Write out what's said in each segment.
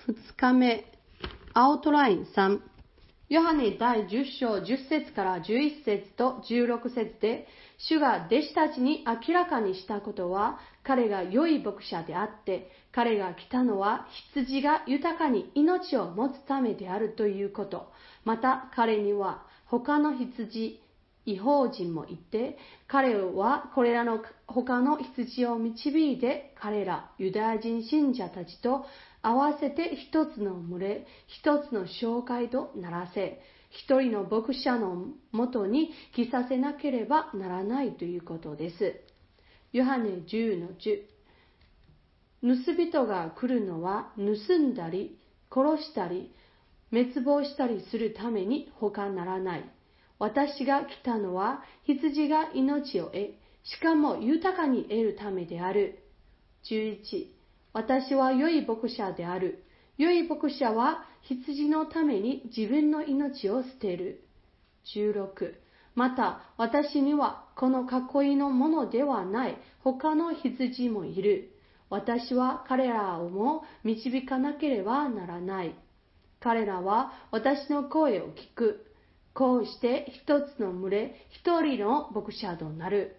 2日目、アウトライン3、ヨハネ第10章10節から11節と16節で、主が弟子たちに明らかにしたことは、彼が良い牧者であって、彼が来たのは羊が豊かに命を持つためであるということ。また彼には他の羊、異邦人もいて、彼はこれらの他の羊を導いて、彼らユダヤ人信者たちと合わせて一つの群れ、一つの教会とならせ、一人の牧者のもとに来させなければならないということです。ヨハネ10の10、盗人が来るのは盗んだり殺したり滅亡したりするために他ならない。私が来たのは羊が命を得、しかも豊かに得るためである。11、私は良い牧者である。良い牧者は羊のために自分の命を捨てる。16、また私にはこの囲いのものではない他の羊もいる。私は彼らをも導かなければならない。彼らは私の声を聞く。こうして一つの群れ、一人の牧者となる。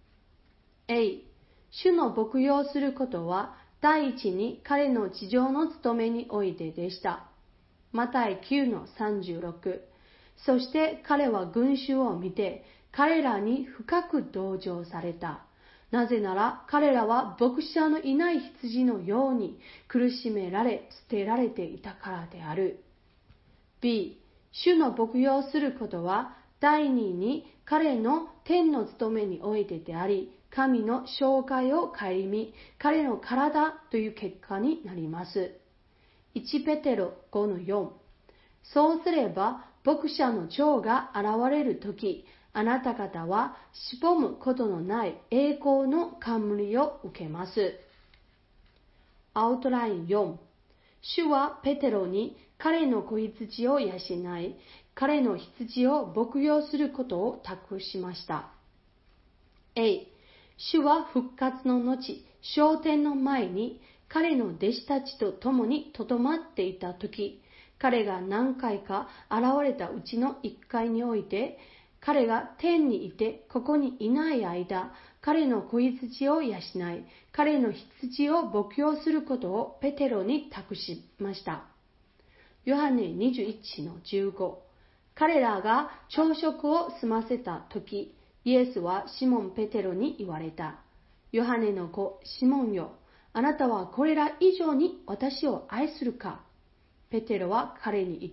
主の牧養することは、第一に彼の地上の務めにおいてでした。マタイ9の36。そして彼は群衆を見て、彼らに深く同情された。なぜなら彼らは牧者のいない羊のように苦しめられ、捨てられていたからである。B、主の牧養することは、第二に彼の天の務めにおいてであり、神の紹介を顧み、彼の体という結果になります。1ペテロ5の4。そうすれば、牧者の長が現れるとき、あなた方はしぼむことのない栄光の冠を受けます。アウトライン4。主はペテロに彼の子羊を養い、彼の羊を牧養することを託しました。主は復活の後、昇天の前に彼の弟子たちと共にとどまっていたとき、彼が何回か現れたうちの1回において、彼が天にいてここにいない間、彼の子羊を養い、彼の羊を牧養することをペテロに託しました。ヨハネ21の15。彼らが朝食を済ませたとき、イエスはシモン・ペテロに言われた。ヨハネの子シモンよ、あなたはこれら以上に私を愛するか。ペテロは彼に言った。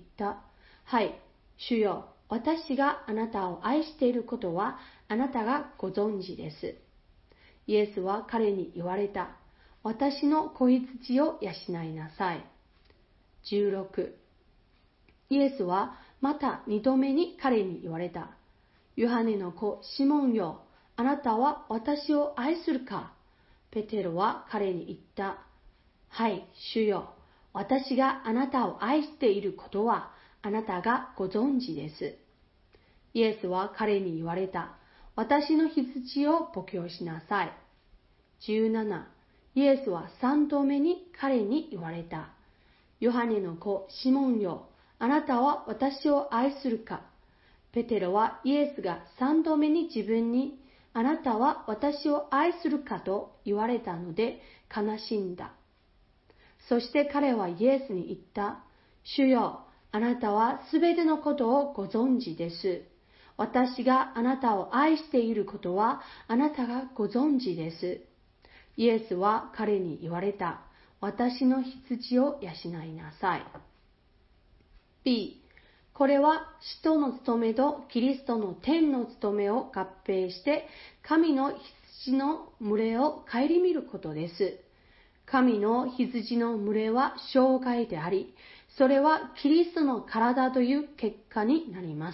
はい、主よ、私があなたを愛していることはあなたがご存知です。イエスは彼に言われた。私の子羊を養いなさい。16、イエスはまた2度目に彼に言われた。ヨハネの子シモンよ、あなたは私を愛するか。ペテロは彼に言った。はい、主よ、私があなたを愛していることはあなたがご存知です。イエスは彼に言われた。私の羊を牧養しなさい。17、イエスは3度目に彼に言われた。ヨハネの子シモンよ、あなたは私を愛するか。ペテロはイエスが3度目に自分に、あなたは私を愛するかと言われたので悲しんだ。そして彼はイエスに言った。主よ、あなたはすべてのことをご存知です。私があなたを愛していることはあなたがご存知です。イエスは彼に言われた。私の羊を養いなさい。B、これは使徒の務めとキリストの天の務めを合併して神の羊の群れを顧みることです。神の羊の群れは生涯であり、それはキリストの体という結果になります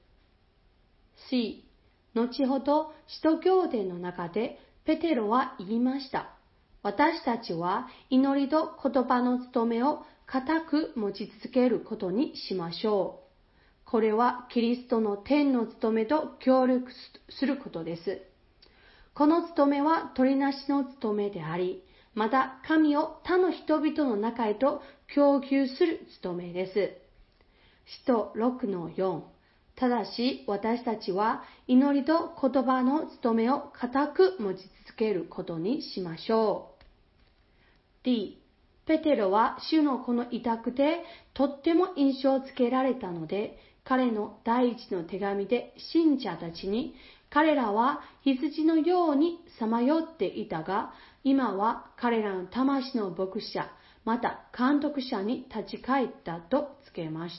。C、後ほど使徒行伝の中でペテロは言いました。私たちは祈りと言葉の務めを固く持ち続けることにしましょう。これはキリストの天の務めと協力することです。この務めは取りなしの務めであり、 また神を他の人々の中へと供給する務めです。使徒 6-4。ただし私たちは祈りと言葉の務めを固く持ち続けることにしましょう。D、ペテロは主の子の痛くてとっても印象をつけられたので、彼の第一の手紙で信者たちに、彼らは羊のようにさまよっていたが、今は彼らの魂の牧者、また監督者に立ち返ったとつけました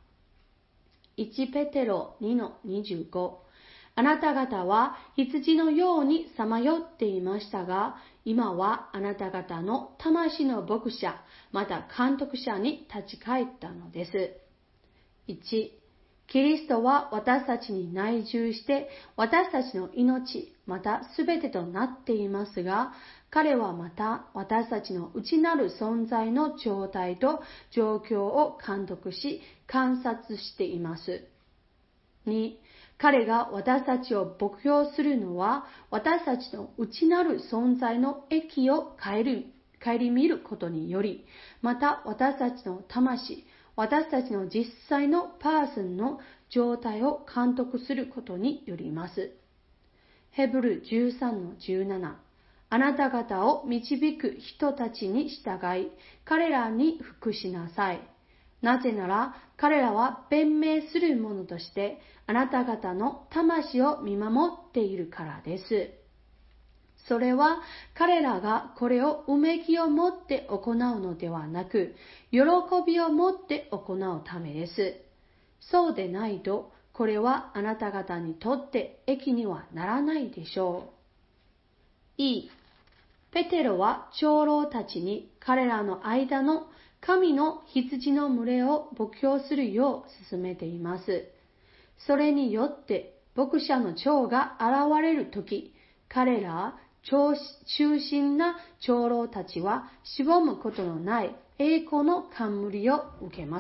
。1ペテロ 2-25。あなた方は羊のようにさまよっていましたが、今はあなた方の魂の牧者、また監督者に立ち返ったのです。1、キリストは私たちに内住して、私たちの命、またすべてとなっていますが、彼はまた私たちの内なる存在の状態と状況を監督し、観察しています。2、彼が私たちを牧養するのは、私たちの内なる存在の益を顧みることにより、また私たちの魂、私たちの実際のパーソンの状態を監督することによります。ヘブル 13-17。あなた方を導く人たちに従い、彼らに服しなさい。なぜなら彼らは弁明する者としてあなた方の魂を見守っているからです。それは彼らがこれをうめきを持って行うのではなく、喜びを持って行うためです。そうでないと、これはあなた方にとって益にはならないでしょう。ペテロは長老たちに彼らの間の神の羊の群れを牧養するよう進めています。それによって牧者の長が現れるとき、彼ら忠心な長老たちはしぼむことのない栄光の冠を受けます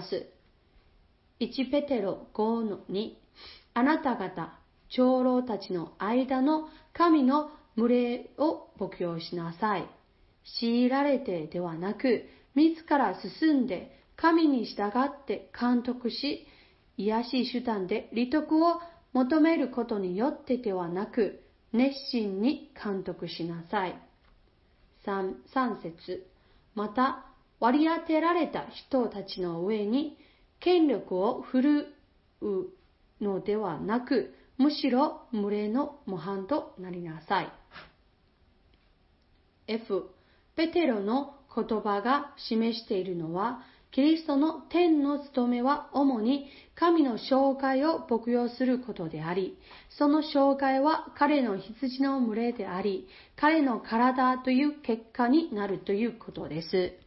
。1ペテロ 5-2。あなた方長老たちの間の神の群れを牧養しなさい。強いられてではなく、自ら進んで神に従って監督し、癒しい手段で利得を求めることによってではなく、熱心に監督しなさい。3節。また割り当てられた人たちの上に権力を振るうのではなく、むしろ群れの模範となりなさい。F、ペテロの言葉が示しているのは、キリストの天の務めは主に神の紹介を牧養することであり、その紹介は彼の羊の群れであり、彼の体という結果になるということです。